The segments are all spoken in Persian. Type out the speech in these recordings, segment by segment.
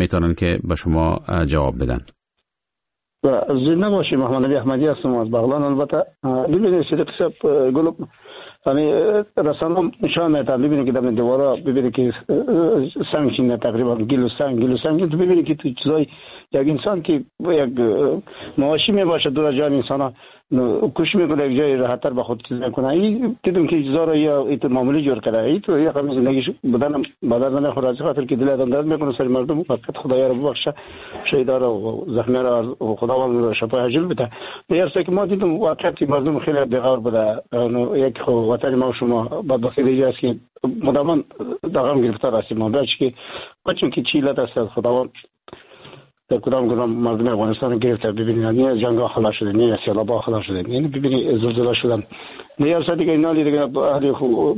میتونن که به شما جواب بدن. زنده باشی. محمد علی احمدی هستم از بغلان. البته ببینید صدیق صاحب گل یعنی رسانه نشان میده، ببینید که در دیوارا ببینید که سنگ چینه تقریبا گیلو سنگ تو ببینید که تو چیزای یک انسان که یک مواشی می باشه دور جان انسان کوشش میکنه یک جای راحت‌تر به خود چیز کنه. این دیدم که چیزا رو یا ایت معمولی جور کرده، ایت یا همین زندگیش بدن خود خاطر که دل آدم درد میکنه سر مردم. فقط خدایا رو ببخشه شهیدا رو زخمی رو خداوند رو شفای عاجل بده. درسته که ما دیدم واقعیت مردم خیلی بی‌غور بوده. یک وطن ما شما بدبختی دیگه است که مدام داغم گرفتار هستیم. ما باید که بچون که چی لات است خداوند در کدام مردم افغانستان گرفته. ببینید نه جنگ خلاص شده، نه سیلاب خلاص شده، یعنی ببینید زلزله شدن. نه یارسا دیگه اینا دیگه اهل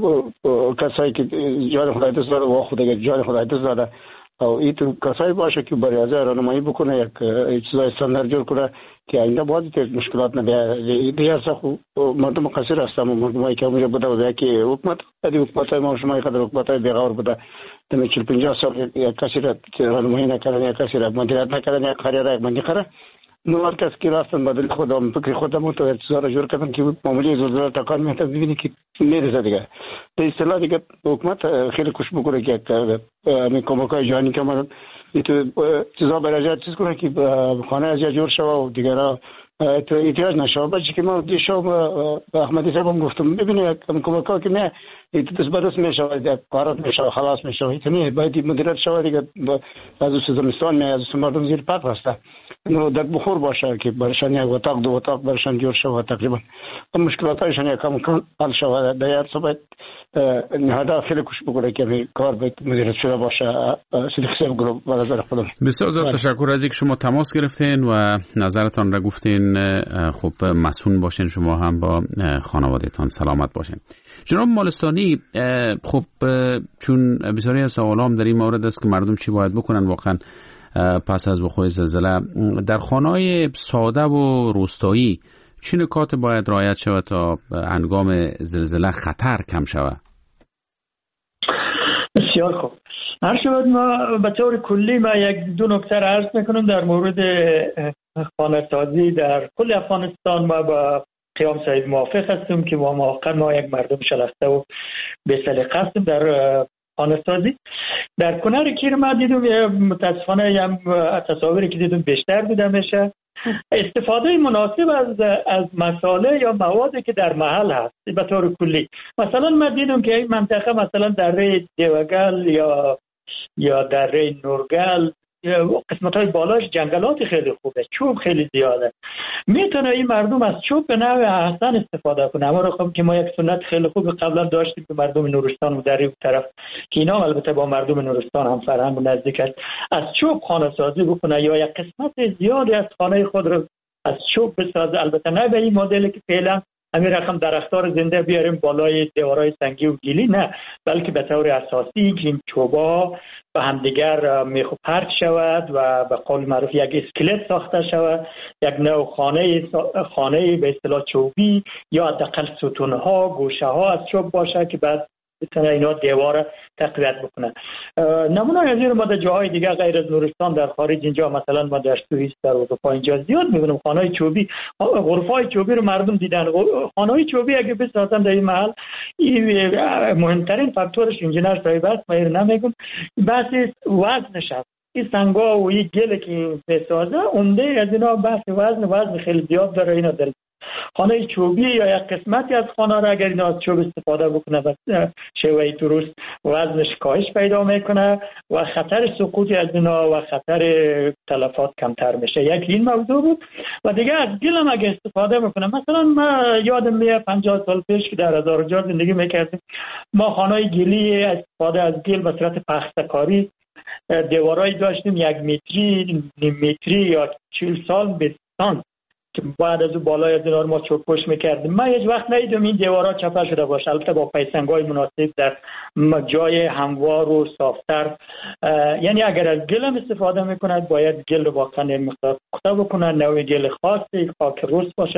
کسایی که جان خدای دوست داره و خدای جان خدای دوست داره او ایتو کسایی باشه که برای از راهنمایی بکنه، یک چیزای استاندارد جور کنه که آینده باید مشکلات نبیاره. دیگه مردم قصیر هستم، مردمایی که اونجا بوده و که حکومت ما شما قدر حکومت بی‌غور بوده. دم 40-50 سال یک کسی را راهنمایی نکردن، یک کسی را مدیریت نکردن، یک کاری را منطقه نو هر کس که راستن بدل خودم فکر خودم تو چیزا را جور کردن که معمولی زلزله تکان میاد. ببینید که میرسه دیگه. به اصطلاح دیگه حکومت خیلی کوشش بکنه که همین کمک‌های جهانی که ما تو چیزا برای چیز کنه که خانه از جور شوه و دیگه تو احتیاج نشه. بچه که ما دیشب احمدی صاحب گفتم ببینید کمک‌ها که نه دست به دست میشه، کارات میشه، خلاص میشه. اینه باید مدیریت شود دیگه. از زمستان می از مردم زیر پات هسته نو در بخور باشه که برشان یک اتاق دو اتاق برشان جور شود. تقریبا مشکلاتشان یکم حل شود. در صبح نهاده خیلی کوشش بکنه که کار باید مدیریت شده باشه. صدیق صاحب گروه به نظر خودم بسیار زیاد تشکر از اینکه شما تماس گرفتین و نظرتان را گفتین. خب مسئول باشین شما هم با خانواده‌تان سلامت باشین. جناب مالستانی، خب چون بسیاری از سوالام در این مورد است که مردم چی باید بکنن واقعا پس از وقوع زلزله در خانه‌های ساده و روستایی چه نکات باید رعایت شود تا هنگام زلزله خطر کم شود؟ بسیار خوب. هر شود ما به طور کلی ما یک دو نکته عرض میکنم در مورد خانه سازی در کل افغانستان. ما با قیام صاحب موافق هستیم که ما یک مردم شلخته و به سلیقه هستیم در خانه سازی. در کنار کیر ما دیدم متاسفانه تصاویری که دیدم بیشتر بوده میشه استفاده مناسب از مساله یا موادی که در محل هست به طور کلی. مثلا من دیدم که این منطقه مثلا دره دیوگل یا دره نورگل قسمت‌های بالاش جنگلات خیلی خوبه، چوب خیلی زیاده. میتونه این مردم از چوب به نوع احسن استفاده کنه. اما رقم که ما یک سنت خیلی خوب قبلا داشتیم که مردم نورستان و در این طرف که اینا البته با مردم نورستان هم فرهنگ و نزدیک است، از چوب خانه سازی بکنه یا یک قسمت زیادی از خانه خود رو از چوب بسازه. البته نه به این مدلی که فعلا همین رقم درختار زنده بیاریم بالای دیوارهای سنگی و گیلی، نه، بلکه به طور اساسی که این چوبا به همدیگر پرک شود و به قول معروف یک اسکلت ساخته شود، یک نوع خانه به اصطلاح چوبی یا حداقل ستونها گوشه ها از چوب باشه که بعد بتونه اینا دیوار تقویت بکنه. نمونه از این ما در جاهای دیگه غیر از نورستان در خارج اینجا مثلا ما در سوئیس در اروپا اینجا زیاد میبینیم خانه‌های چوبی، غرفه‌های چوبی رو مردم دیدن. خانه‌های چوبی اگه بسازن در این محل مهمترین فاکتورش انجینر صاحب است، من نمیگم، بحث وزنش است. این سنگا و این گل که بسازه عمده از اینا بحث وزن خیلی زیاد داره. اینا در خانه چوبی یا یک قسمتی از خانه را اگر اینا از چوب استفاده بکنه و شیوه درست وزنش کاهش پیدا میکنه و خطر سقوط از اینا و خطر تلفات کمتر میشه. یک این موضوع بود. و دیگه از گل هم اگر استفاده میکنه، مثلا من یادم میاد 50 سال پیش که در هزارجان زندگی میکردیم ما خانه گلی استفاده از گل به صورت پخته‌کاری دیوارایی داشتیم 1 متری، نیم متری یا 40 سال بستان که بعد از بالای از اینا ما چوب پوش میکردیم. من هیچ وقت ندیدم این دیوارا چپه شده باشه، البته با پیسنگای مناسب در جای هموار و صافتر. یعنی اگر از گل هم استفاده میکنند باید گل رو واقعا مقدار پخته بکنن، نوع گل خاصی، خاک رس باشه،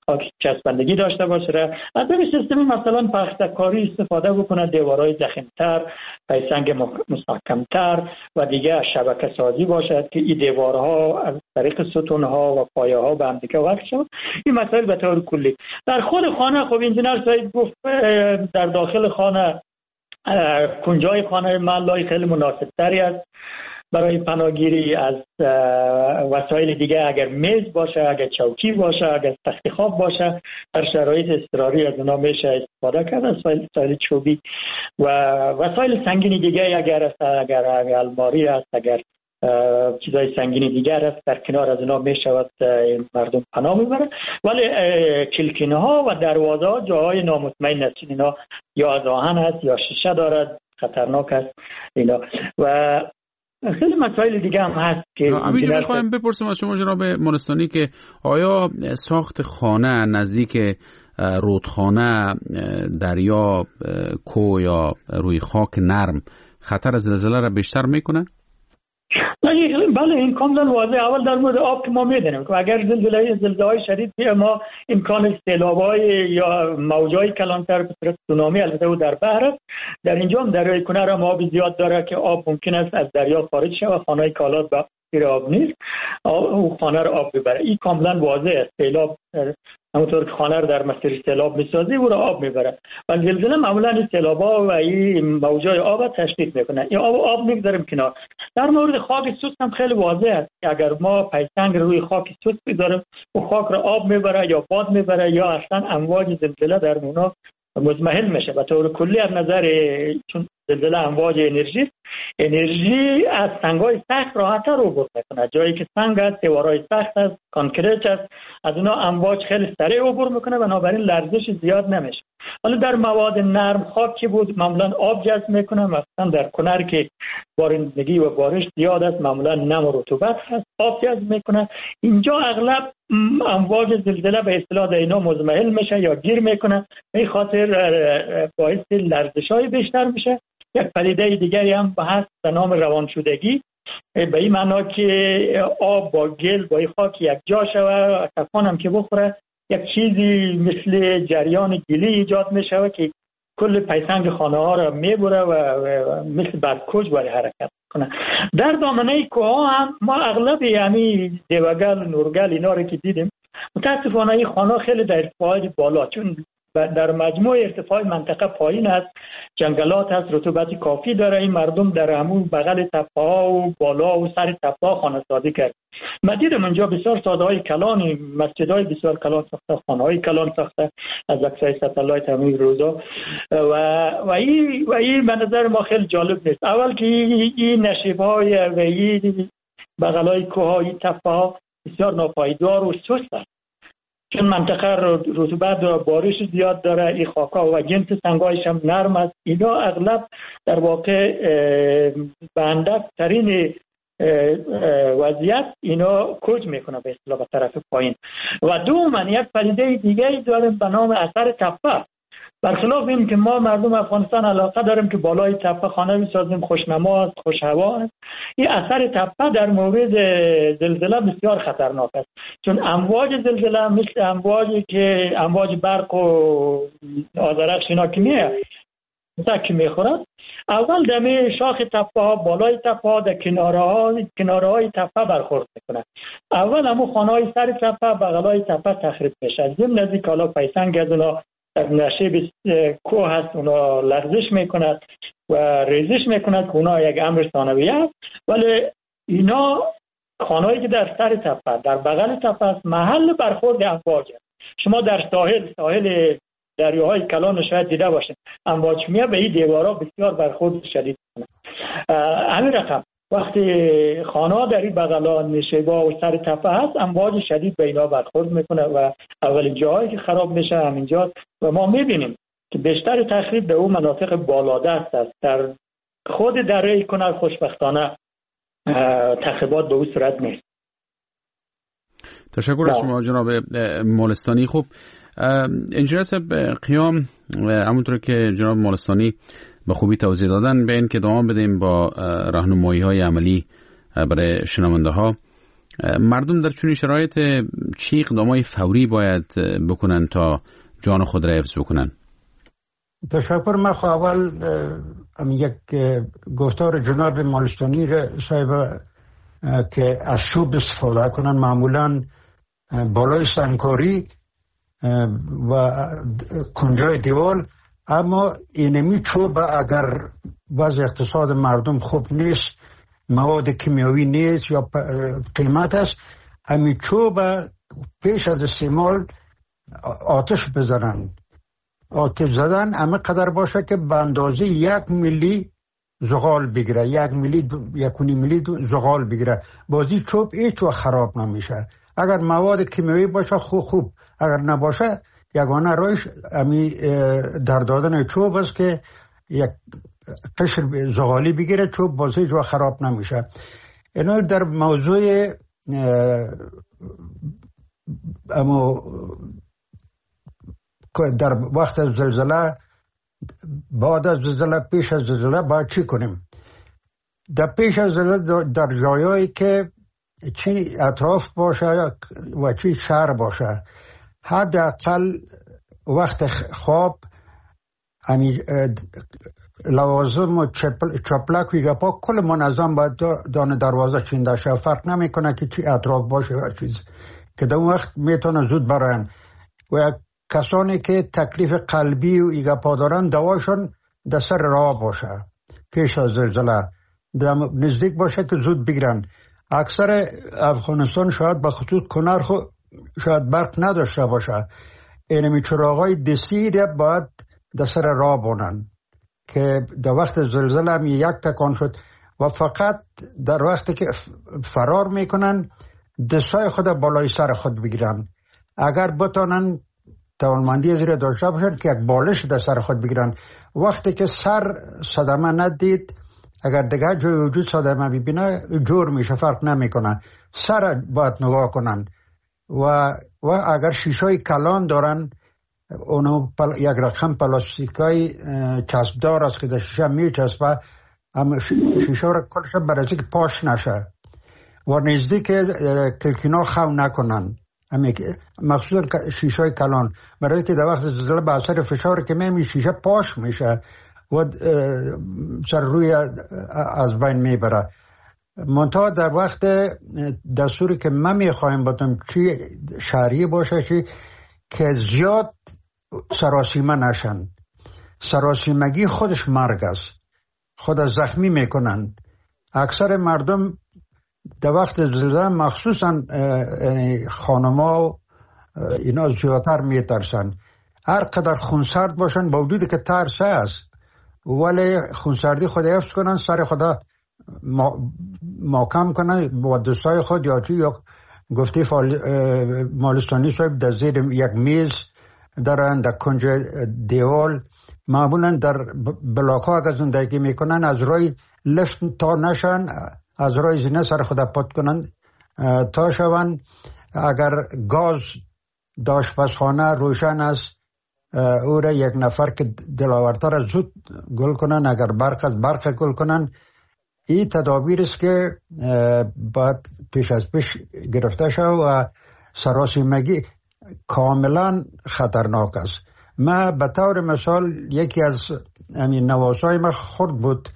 خاک چسبندگی داشته باشه. از این سیستم مثلا پخته‌کاری استفاده بکنه، دیوارهای ضخیم‌تر، پایسنگ مستحکم‌تر و دیگه شبکه سازی باشد که این دیوارها از طریق ستونها و پایه‌ها به هم دیگه وصل شود. این مسائل به طور کلی در خود خانه، خب انجینر سعید گفت در داخل خانه کنجای خانه محلای خیلی مناسب تری است برای پناهگیری از وسایل دیگه، اگر میز باشه، اگر چوکی باشه، اگر تخت خواب باشه، در شرایط اضطراری از اونا میشه استفاده کرد، از وسایل چوبی و وسایل سنگینی دیگه اگر است، اگر الماری است، اگر چیزای سنگینی دیگر است، در کنار از اونا میشود مردم پناه میبرن. ولی کلکینه ها و دروازه ها جاهای نامطمئن است، اینا یا از آهن است یا شیشه دارد، خطرناک است اینا و خیلی مسائل دیگه هم هست که همینجا میخوایم بپرسیم از شما جناب مولستانی که آیا ساخت خانه نزدیک رودخانه، دریا، کوه یا روی خاک نرم خطر زلزله را بیشتر میکنه؟ بله این کاملا واضحه. اول در مورد آب که ما میدونیم که اگر زلزله‌های شدید بیاد ما امکان سیلاب‌های یا موج‌های کلانتر به صورت سونامی البته او در بحر است، در اینجا هم دریای کنر هم آب زیاد داره که آب ممکن است از دریا خارج شه و خانه کالات به زیر آب نیست، او خانه رو آب ببره. این کاملا واضح است. سیلاب همونطور که خانه رو در مسیر سیلاب میسازی او رو آب میبره و زلزله معمولا این سیلاب‌ها و این موجای آب تشدید میکنه. این آب میگذاریم کنار. در مورد خاک سوت هم خیلی واضح است که اگر ما پایسنگ روی خاک سوت بذاریم و خاک رو آب میبره یا باد میبره یا اصلا امواج زلزله در اونا مزمحل میشه. به طور کلی از نظر چون زلزله امواج انرژی از سنگ‌های سخت راحت‌تر عبور میکنه. جایی که سنگ است، دیوارهای سخت است، کانکریت است، از اونا امواج خیلی سریع عبور میکنه، بنابراین لرزش زیاد نمیشه. ولی در مواد نرم خاکی بود معمولا آب جذب میکنه، مثلا در کنر که بارندگی و بارش زیاد است معمولا نم و رطوبت هست، آب جذب میکنه. اینجا اغلب امواج زلزله به اصطلاح اینا مزمحل میشه یا گیر میکنه، به خاطر باعث لرزش‌های بیشتر میشه. یک پدیده دیگری هم هست به نام روانشدگی، به این معنا که آب با گل با خاک یک جا شوه، طوفان هم که بخوره یک چیزی مثل جریان گلی ایجاد میشه که کل پایسنگ خانه ها را میبره و مثل برکوج برای حرکت کنه. در دامنه کوه ها هم ما اغلب یعنی دیوگل، نورگل اینا رو که دیدیم، متاسفانه این خانه خیلی در ارتفاعات بالا، چون در مجموع ارتفاع منطقه پایین است، جنگلات هست، رطوبت کافی داره، این مردم در همون بغل تپه‌ها و بالا و سر تپه‌ها خانه سازی کرد. من دیدم اونجا بسیار ساده‌های کلان، مسجدهای بسیار کلان ساخته، خانه‌های کلان ساخته از عکسای ستلایت همین روزا و این به نظر ما خیلی جالب نیست. اول که این نشیب‌های و این بغلای کوه‌های تپه‌ها بسیار ناپایدار و سست است، چون منطقه رطوبت و بارش زیاد داره، این خاکا و جنس سنگایش هم نرم است. اینا اغلب در واقع به اندک ترین وضعیت اینا کوچ میکنه به اصطلاح به طرف پایین. و دوما یک پدیده دیگه داریم به نام اثر تپه. برخلاف این که ما مردم افغانستان علاقه داریم که بالای تپه خانه بسازیم، خوشنما است، خوش هوا است، این اثر تپه در مورد زلزله بسیار خطرناک است، چون امواج زلزله مثل امواج برق و آذرخش اینا که میخورد، اول دم شاخ تپه ها، بالای تپه ها، در کناره های تپه برخورد میکنه. اول همون خانه های سر تپه، بغلای تپه تخریب میشه. از این نزدیک حالا پایسنگ از اونا در نشیب کوه هست، اونا لرزش میکند و ریزش میکند که اونا یک امر ثانویه است. ولی اینا خانه‌ای که در سر تپه، در بغل تپه است، محل برخورد امواج است. شما در ساحل دریاهای کلان شاید دیده باشید، امواج میاد به این دیوارا بسیار برخورد شدید کنه. همین رقم وقتی خانه‌ها در این بغلا نشیبا و سر تپه هست، امواج شدید به اینا برخورد میکنه و اولین جاهایی که خراب میشه همینجا و ما میبینیم که بیشتر تخریب به اون مناطق بالادست است. در خود دره کنر خوشبختانه تخریبات به اون صورت نیست. تشکر از شما جناب مولستانی. خب انجینر صاحب قیام، همونطور که جناب مولستانی به خوبی توضیح دادن، به این که دوام بدیم با راهنمایی‌های عملی برای شنونده ها. مردم در چنین شرایط چه اقدامات فوری باید بکنن تا جان خود را حفظ بکنن؟ تشکر. من اول یک گفتار جناب مالستانی صاحب که از چوب استفاده کنن، معمولا بالای سنگکاری و کنجای دیوال، اما اینمی چوب اگر وضع اقتصاد مردم خوب نیست، مواد کیمیاوی نیست یا قیمت است، همین چوب پیش از استعمال آتش بزنن. آتش زدن همه قدر باشه که به اندازه 1 میلی زغال بگیره، 1 میلی 1.5 میلی زغال بگیره. بازی چوب هیچ وقت خراب نمیشه. اگر مواد کیمیایی باشه خوب، اگر نباشه یگانه راهش امی در دادن چوب است که یک قشر زغالی بگیره، چوب بازی هیچ وقت خراب نمیشه. اینو در موضوع اما در وقت زلزله، بعد از زلزله، پیش از زلزله باید چی کنیم؟ در پیش از زلزله در جایایی که چی اطراف باشه و چی شهر باشه، حداقل وقت خواب لوازم و چپلک و گپا کل منظم باید دانه دروازه چینده شه. فرق نمیکنه که چی اطراف باشه و چیز، که در وقت میتونه زود براین. و کسانی که تکلیف قلبی و ایگپا دارن دواشون در سر راه باشه پیش از زلزله، نزدیک باشه که زود بگیرن. اکثر افغانستان شاید به خصوص کنر شاید برق نداشته باشه، اینمی چراغای دستی باید در سر راه بونن که در وقت زلزله هم یک تکان شد و فقط در وقتی که فرار میکنن دستای خود بالای سر خود بگیرن. اگر بتانن توانمندی زیر داشته باشن که یک بالش در سر خود بگیرن. وقتی که سر صدمه ندید، اگر دیگه جای وجود صدمه ببینه جور میشه، فرق نمیکنه. سر باید نگاه کنن و اگر شیشای کلان دارن، اونو یک رقم پلاستیکای چسبدار است که در شیشه میچسبه، اما شیشه را کلش برای که پاش نشه و نزدیک کلکینا خو نکنن، مخصوصا شیشه کلان، برای که در وقت زلزله به اثر فشار که میمی شیشه پاش میشه و سر روی از بین میبره. منتها در وقت دستوری که من میخوایم باتم چی شهری باشه چی که زیاد سراسیمه نشن. سراسیمگی خودش مرگ است، خود زخمی میکنن. اکثر مردم در وقت زلزله مخصوصا خانما اینا زیادتر میترسن. هر قدر خونسرد باشن با وجود که ترس است، ولی خونسردی خود حفظ کنن، سر خدا محکم کنن با دستای خود یا چی، یا گفته مالستانی صاحب در زیر یک میز دارن، در کنج دیوال، معمولا در بلاک ها اگر زندگی میکنن از رای لفت تا نشن، از رای زینه سر خدا پات کنن تا شون. اگر گاز آشپزخانه روشن است، او را یک نفر که دلاورتر زود گل کنن، اگر برق از برق گل کنن. این تدابیر است که باید پیش از پیش گرفته شد و سراسیمگی کاملا خطرناک است. من به طور مثال یکی از نواسای من خورد بود،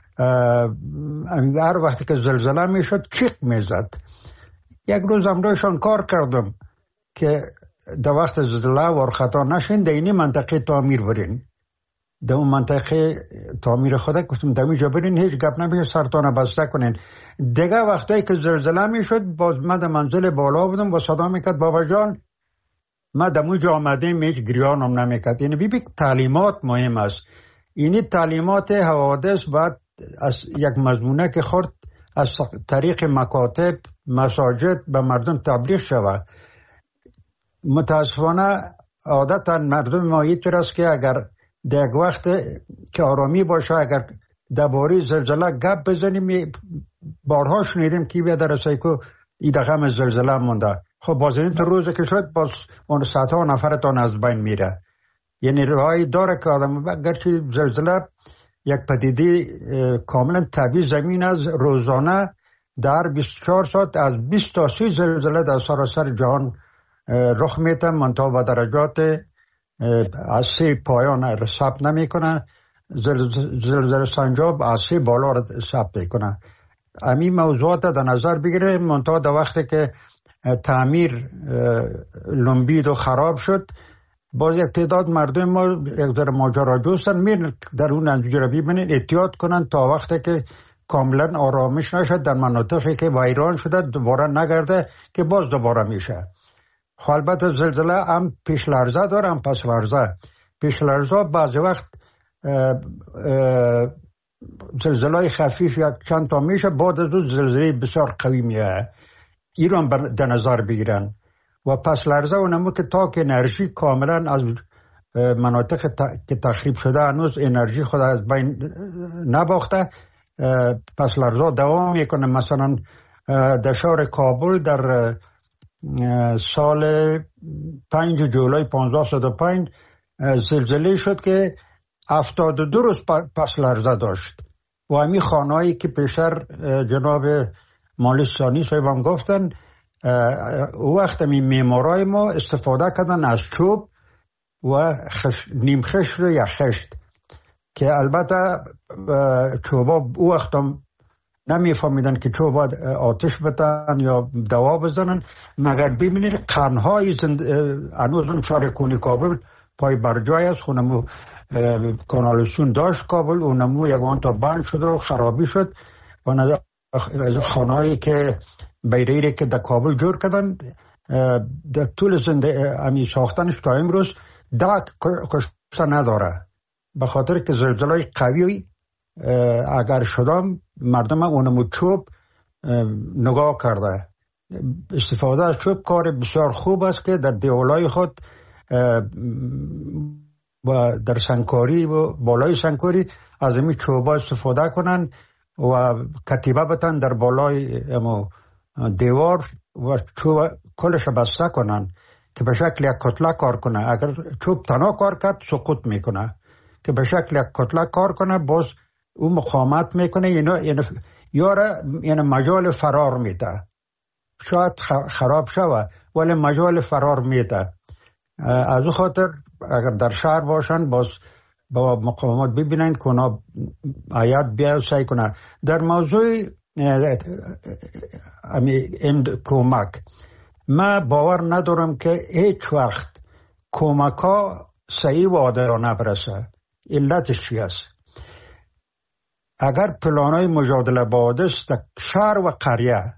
هر وقتی که زلزله می شد چیق می زد. یک روز امروزشان کار کردم که در وقت زلزله ورخطا نشین در اینی منطقه تعمیر برین. در اون منطقه تعمیر خدا گفتم در اینجا برین، هیچ گپ نمیشه، سرتان بسته کنین. دیگه وقتایی که زلزله می شد باز من در منزل بالا بودم و صدا میکرد بابا جان من در اونجا آمدیم، هیچ گریانم نمیکرد. یعنی ببین تعلیمات مهم است. اینی تعلیمات حوادث باید از یک مضمونه که خورد از طریق مکاتب مساجد به مردم تبلیغ شود. متاسفانه عادتا مردم ما اینطور است که اگر در یک وقت که آرامی باشه، اگر درباره زلزله گپ بزنیم، بارها شنیدیم که به درسایی که این دقیقه زلزله مونده. خب باز این تو روزی که شد باز اون صدها نفرتان از بین میره. یعنی راهی داره که آدم اگرچه زلزله یک پدیده کاملا طبیعی زمین از روزانه در 24 ساعت از 20 تا 30 زلزله در سراسر جهان رخ میتن، منتها به درجات از 3 پایان ثبت نمیکنه. زلزله سنجاب از 3 بالا را ثبت میکنه. همین موضوعات در نظر بگیره، منتها در وقتی که تعمیر لنبید و خراب شد، باز یک تعداد مردم ما یک ذره ماجراجوستن، میرن در اون نتیجه را ببینن، احتیاط کنن تا وقتی که کاملا آرامش نشد در مناطقی که ویران شده دوباره نگرده که باز دوباره میشه. البته زلزله هم پیش لرزه داره هم پس لرزه. پیش لرزه بعضی وقت زلزله خفیف یک چند تا میشه، بعد از اون زلزله بسیار قوی میه. ایران در نظر بگیرن. و پس لرزه اونمو که تا که انرژی کاملا از مناطق که تخریب شده هنوز انرژی خود از بین نباخته، پس لرزه دوام میکنه. مثلا در شهر کابل در سال 5 جولای 1505 زلزله شد که 72 روز پس لرزه داشت. و همین خانهایی که پیشتر جناب مالستانی صاحبان گفتن، وقت می معمارای ما استفاده کردن از چوب و نیم خشت یا خشت، که البته چوبا او وقت هم نمیفهمیدن که چوبا آتش بتن یا دوا بزنن، مگر ببینید قرنهای هنوز شهر کنی کابل پای برجای است، خونمو کانالسون داشت کابل، اونمو یکان تا بند شد و خرابی شد. و خانهایی که بیریری که در کابل جور کردن در طول زنده امی ساختنش تا امروز کشته نداره، به خاطر که زلزله قوی اگر شدم مردم اونمو چوب نگاه کرده. استفاده از چوب کار بسیار خوب است که در دیوالای خود و در سنگکاری و بالای سنگکاری از این چوبا استفاده کنن و کتیبه بتن در بالای دیوار و چوب کلش بسته کنن که به شکل یک کتله کار کنه. اگر چوب تنها کار کرد سقوط میکنه، که به شکل یک کتله کار کنه باز او مقاومت میکنه، یعنی مجال فرار میده. شاید خراب شوه ولی مجال فرار میده. از او خاطر اگر در شهر باشن باز با مقاومت ببینن که اونا آیت بیا سعی کنن. در موضوع کمک من باور ندارم که هیچ وقت کمک ها صحیح و عادلانه برسه. علتش چی است؟ اگر پلانای مجادله با حادث در شهر و قریه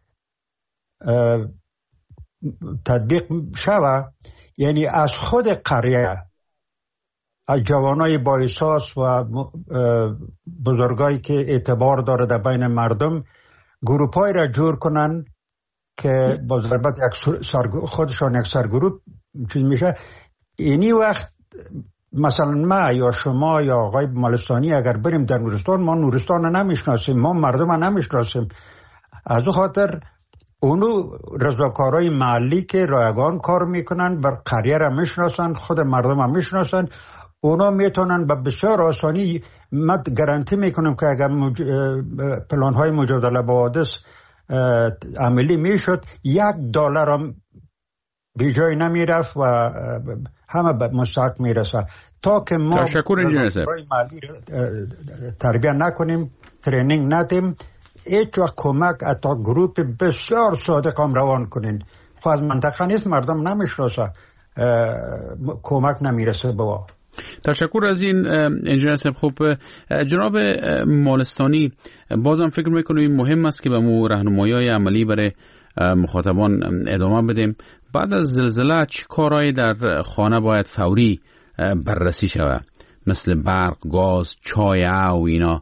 تطبیق شوه، یعنی از خود قریه، از جوانای با احساس و بزرگایی که اعتبار داره در بین مردم، گروپای را جور کنن که با ضربت خودشان یک سرگروپ چیز میشه. اینی وقت مثلا ما یا شما یا آقای مالستانی اگر بریم در نورستان، ما نورستان رو نمیشناسیم، ما مردم رو نمیشناسیم. از او خاطر اونو رضاکارای محلی که رایگان کار میکنن بر قریه را میشناسن، خود مردم هم میشناسن، اونا میتونن به بسیار آسانی، من گارانتی میکنم که اگر پلان های مجادله با حادث عملی میشد، $1 هم بی جای نمیرفت و همه به مستحق میرسه. تا که ما رضاکارای محلی تربیه نکنیم، ترینینگ ندیم، هیچ وقت کمک حتی گروپ بسیار صادق هم روان کنین. خب از منطقه نیست، مردم نمیشناسه، کمک نمیرسه بوا. تشکر از این انجینیر صاحب. خب جناب مالستانی، بازم فکر میکنم مهم است که به مو راهنمایی‌های عملی برای مخاطبان ادامه بدیم. بعد از زلزله چه کارهایی در خانه باید فوری بررسی شود، مثل برق، گاز، چای و اینا؟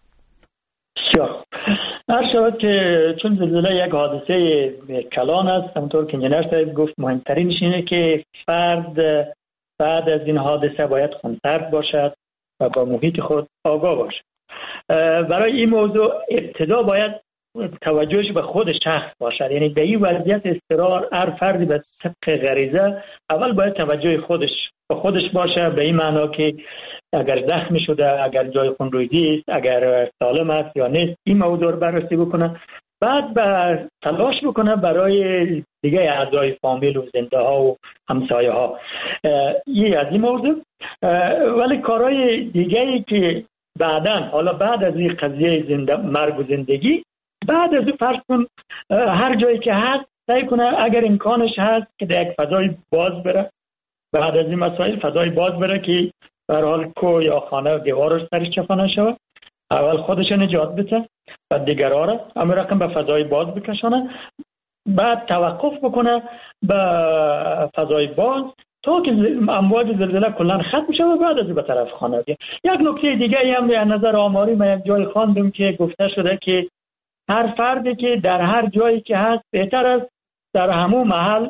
هر شود که چون زلزله یک حادثه کلان است، همونطور که انجینیر صاحب گفت، مهمترینش اینه که فرد بعد از این حادثه باید خونسرد باشد و با محیط خود آگاه باشد. برای این موضوع ابتدا باید توجهش به خود شخص باشد، یعنی در این وضعیت اضطرار هر فردی به طبق غریزه اول باید توجه خودش باشه، به این معنا که اگر زخمی شده، اگر جای خونریزی است، اگر سالم است یا نیست، این موضوع رو بررسی بکنه بعد تلاش بکنه برای دیگه اعضای فامیل و زنده ها و همسایه ها. یه از این موضوع. ولی کارهای دیگه ای که حالا بعد از این قضیه مرگ و زندگی، بعد از فرض کن هر جایی که هست سعی کنه اگر امکانش هست که در یک فضای باز بره، بعد از این مسائل فضای باز بره که به هر حال کو یا خانه و دیوارش سرش چپا نشود، اول خودش نجات بده بعد دیگرها را اما رقم به فضای باز بکشانه، بعد توقف بکنه به فضای باز تا که امواج زلزله کلا ختم شود و بعد از به طرف خانه بیاد. یک نکته دیگه هم در نظر آماری من یک جای خواندم که گفته شده که هر فردی که در هر جایی که هست بهتر است در همون محل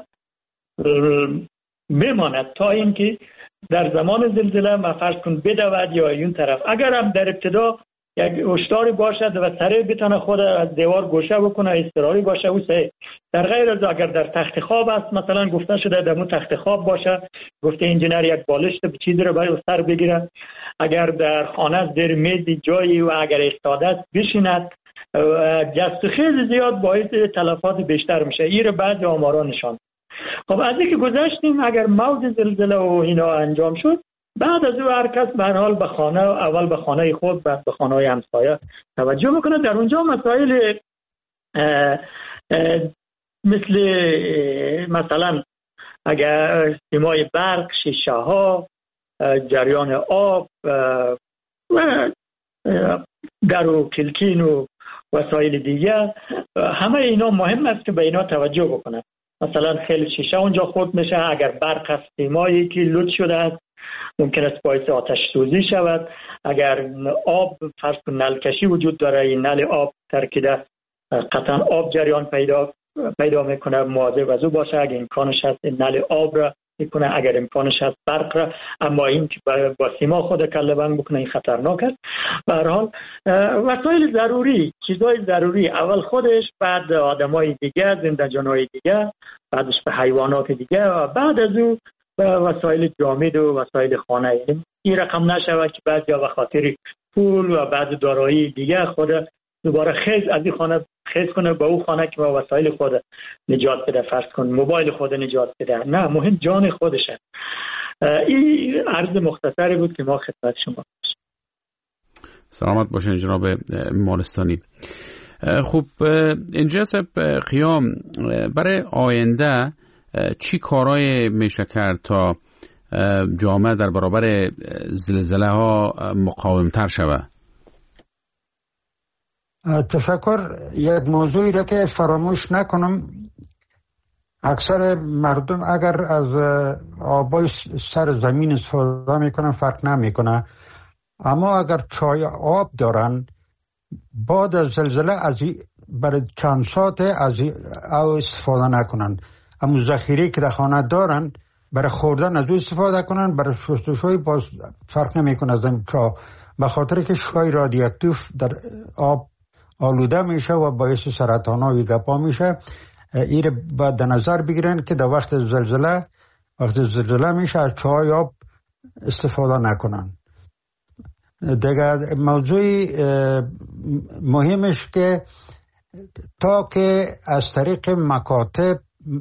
میماند تا اینکه در زمان زلزله ما فرض کن بدود یا این طرف. اگر هم در ابتدا یک هشداری باشد و سریع بتونه خود از دیوار گوشه بکنه، اضطراری باشه او سه. در غیر از اگر در تخت خواب است، مثلا گفته شده در اون تخت خواب باشه، گفته انجینر یک بالشت به چیزی رو برای سر بگیره. اگر در خانه است در میز جایی و اگر ایستاده است بشیند، جست خیلی زیاد باعث تلفات بیشتر میشه. این رو بعضی آمارا نشان. خب از اینکه گذشتیم اگر موج زلزله و اینا انجام شد، بعد از او هر کس به هر حال به خانه، اول به خانه خود بعد به خانه همسایه توجه میکنه. در اونجا مسائل مثلا اگر سیمای برق، شیشه ها، جریان آب و در و کلکین و وسایل دیگه، همه اینا مهم است که به اینا توجه بکنه. مثلا خیلی شیشه اونجا خورد میشه، اگر برق است سیمایی که لود شده است ممکن است باعث آتش سوزی شود. اگر آب فرض کن نلکشی وجود داره، این نل آب ترکیده قطعا آب جریان پیدا میکنه، مواظب از او باشه. اگر امکانش هست نل آب را میکنه، اگر امکانش هست برق را، اما این که با سیما خود کله بند بکنه این خطرناک است. به هر حال وسایل ضروری، چیزای ضروری، اول خودش، بعد آدمای دیگه، زنده جانای دیگه، بعدش به حیوانات دیگه و بعد از او به وسایل جامد و وسایل خانه. این رقم نشود که بعضیا به خاطر پول و بعض دارایی دیگه خود دوباره خیز از این خانه خیز کنه به اون خانه که با وسایل خود نجات بده، فرض کن موبایل خود نجات بده. نه، مهم جان خودشه. این عرض مختصری بود که ما خدمت شما داشتیم. سلامت باشین جناب مالستانی. خب اینجا قیام برای آینده چی کارهای میشه کرد تا جامعه در برابر زلزله ها مقاومتر شود؟ تفکر یک موضوعی را که فراموش نکنم، اکثر مردم اگر از آبای سر زمین استفاده میکنن فرق نمیکنه، اما اگر چای آب دارن بعد از زلزله برای چند ساعت از او استفاده نکنن، اما ذخیره که در خانه دارن برای خوردن از او استفاده کنن، برای شستشوی باز فرق نمیکنه از این چا، به خاطر که شوی رادیواکتیو در آب آلوده میشه و باعث سرطان ها و گپا میشه. این باید در نظر بگیرن که در وقت زلزله میشه از چای آب استفاده نکنن. دیگه موضوعی مهمش که تا که از طریق مکاتب،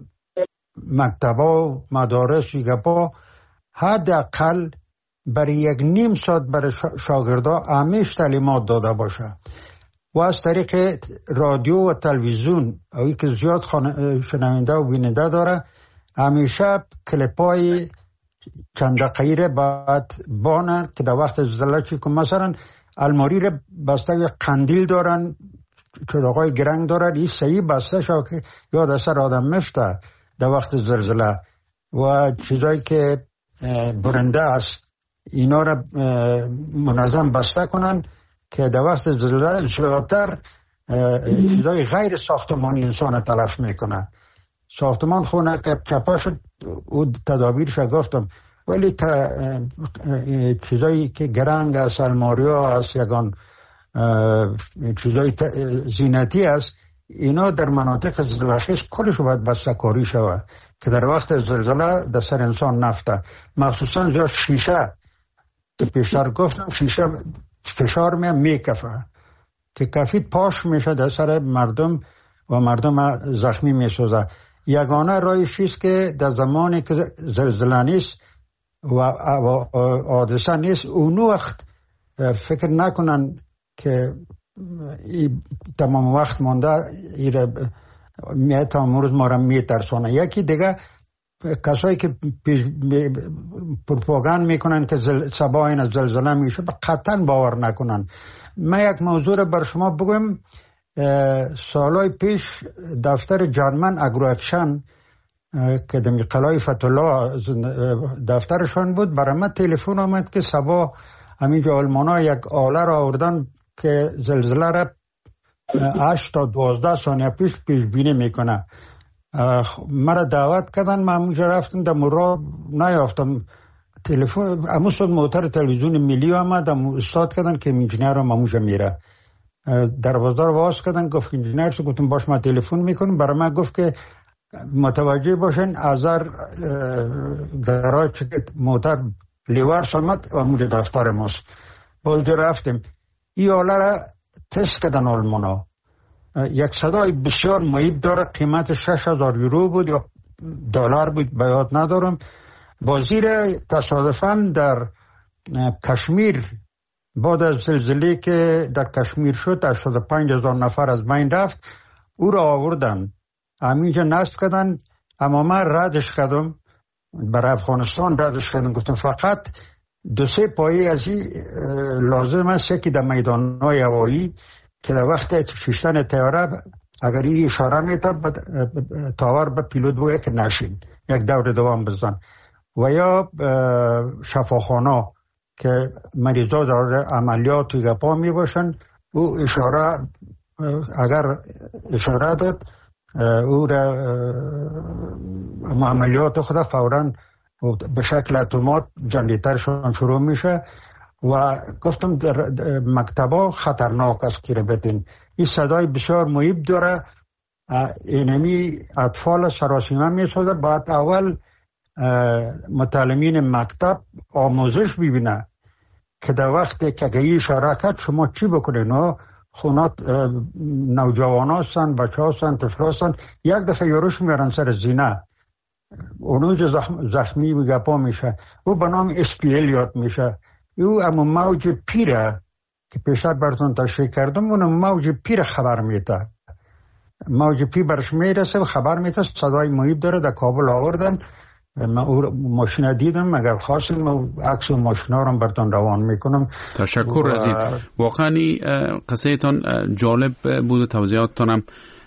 مکتبا و مدارس و گپا حداقل برای یک نیم ساعت برای شاگردا همیشه تعلیمات داده باشه و از طریق رادیو و تلویزیون اوی که زیاد شنونده و بیننده داره همیشه کلیپای چند دقیقه بعد بانن که در وقت زلزله چی کن، مثلا الماری رو بسته قندیل دارن، چراغای گرنگ دارن، این صحیح بسته شد که یاد اثر آدم مفته در وقت زلزله و چیزایی که برنده است اینا رو منظم بسته کنن که در وقت زلزله زیادتر چیزای غیر ساختمانی انسان تلف میکنه. ساختمان خونه که چپا شد او تدابیرش گفتم، ولی چیزایی که گرنگ است، الماریا است، یگان چیزای زینتی است، اینا در مناطق زلزله‌خیز کلش باید بسته کاری شود که در وقت زلزله در سر انسان نفته. مخصوصا زیاد شیشه که پیشتر گفتم، شیشه فشار میکفه که کفید پاش میشه در سر مردم و مردم زخمی میسازه. یگانه راهش است که در زمانی که زلزله نیست و حادثه نیست، اون وقت فکر نکنن که تمام وقت مانده تا امروز ما را میترسونه. یکی دیگه کسایی که پروپاگاند میکنن که سبا این زلزله میشه قطعا باور نکنن. من یک موضوع را بر شما بگویم. سالهای پیش دفتر جرمن اگرو اکشن که در قلعه فتح الله دفترشان بود، برای من تلفن آمد که سبا همینجا آلمانا یک آله را آوردن که زلزله را 8 تا 12 ثانیه پیش بینی میکنه. مرا دعوت کردن، من همونجا رفتم، در مرا نیافتم تلفن. اموز موتر تلویزیون ملی آمد، استاد کردن که انجینیر هم همونجا میره. دروازه رو باز کردن، گفت انجینیر شو. گفتم باش ما تلفن میکنم. برای من گفت که متوجه باشین ازار گراج که موتر لیوار آمد و همونجا دفتر ماست. باز رفتیم، این آله را تست کردن آلمانا. یک صدای بسیار مهیب داره، قیمت 6000 یورو بود یا دلار بود، به یاد ندارم. بازیر تصادفاً در کشمیر بعد از زلزله که در کشمیر شد 85,000 نفر از بین رفت، او را آوردن همینجا نصب کردن. اما من ردش کردم، برای افغانستان ردش کردم. گفتم فقط 2-3 پایه از این لازم است که در میدان‌های هوایی که در وقت کشتن طیاره اگر این اشاره میده تاور به پیلوت بگه که نشین، یک دور دوام بزن. و یا شفاخانه که مریضا در عملیات و گپا می باشن، او اشاره اگر اشاره داد او را عملیات خود فوراً به شکل اتومات جنریترشان شروع میشه. و گفتم در مکتبا خطرناک است که بتین. این صدای بسیار مهیب داره. اینمی اطفال سراسیمه میسازه. باید اول متعلمین مکتب آموزش ببینه که در وقتی که این اشاره کرد شما چی بکنین. خونات نوجوان هستن، بچه هستن، طفل هستن، یک دفعه یاروش میارن سر زینه، اونجا زخمی و گپا میشه. او به نام اسپیل یاد میشه. او اما موج پیره که پیشتر براتون تشریح کردم، اون موج پیر خبر میده. موج پیر برش میرسه و خبر میده. صدای مهیب داره. در کابل آوردن، من او ماشین دیدم. اگر خواستیم عکس و ماشین ها رو براتون روان میکنم. تشکر از این. واقعا قصه تان جالب بود، توضیحاتتان هم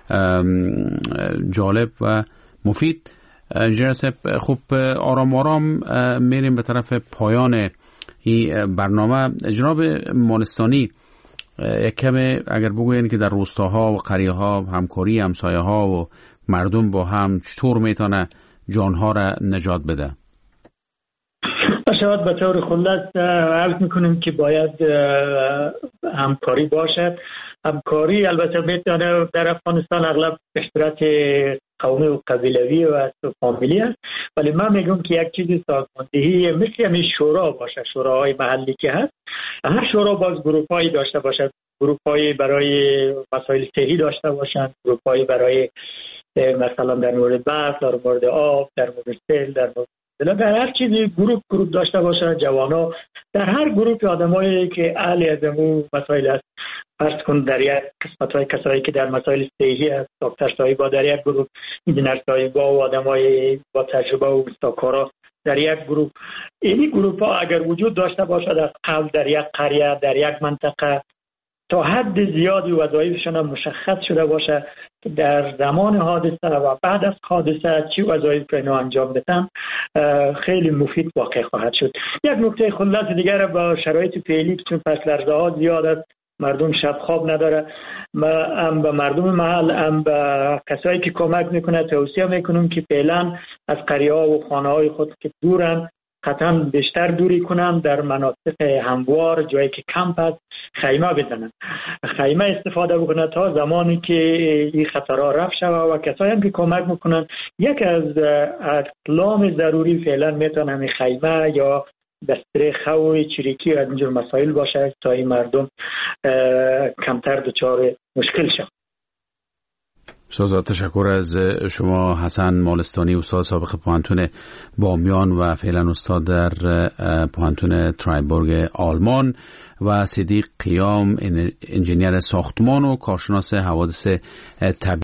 جالب و مفید. جناب خوب آرام آرام میریم به طرف پایان این برنامه. جناب مالستانی، یک کمی اگر بگوین که در روستاها و قریه ها همکاری همسایه ها و مردم با هم چطور میتونه جانها را نجات بده؟ شاید به طور خلاص عرض میکنیم که باید همکاری باشد. همکاری البته میتونه در افغانستان اغلب به صورت قومی و قبیلوی و فامیلی است، ولی من میگم که یک چیز سازماندهی مثل همین شورا باشه، شوراهای محلی که هست. هر شورا باز گروپایی داشته باشد، گروپایی برای مسائل صحی داشته باشند، گروپایی برای مثلا در مورد برق، در مورد آب، در مورد سیل، در هر چیزی گروپ داشته باشند. جوانا در هر گروپ آدمایی که اهل از اون مسائل است، فرض کن در یک قسمت‌های کسایی که در مسائل صحی است، دکتر صاحبا در یک گروپ، انجینر صاحبا و آدمای با تجربه و استاکارا در یک گروپ. این گروپ‌ها اگر وجود داشته باشد از قبل در یک قریه، در یک منطقه، تا حد زیادی وظایفشون مشخص شده باشه که در زمان حادثه و بعد از حادثه چی وظایف رو انجام بدن، خیلی مفید واقع خواهد شد. یک نکته خلاص دیگر با شرایط فعلی، چون فصل لرزه‌ها زیاد است، مردم شب خواب نداره، هم به مردم محل هم به کسایی که کمک میکنه توصیه میکنم که فعلا از قریه‌ها و خانه‌های خود که دورن قطعا بیشتر دوری کنن، در مناطق هموار جایی که کمپ است خیمه بزنن، خیمه استفاده بکنن تا زمانی که این خطرها رفع شود. و کسایی هم که کمک میکنن، یک از اقلام ضروری فعلا میتونه همین خیمه یا دستره خو چریکی از اینجور مسائل باشه تا این مردم کمتر دچار مشکل شد. بسیار تشکر از شما حسن مالستانی، استاد سابق پوهنتون بامیان و فعلا استاد در پوهنتون ترایبورگ آلمان، و صدیق قیام، انجینیر ساختمان و کارشناس حوادث طبیعی.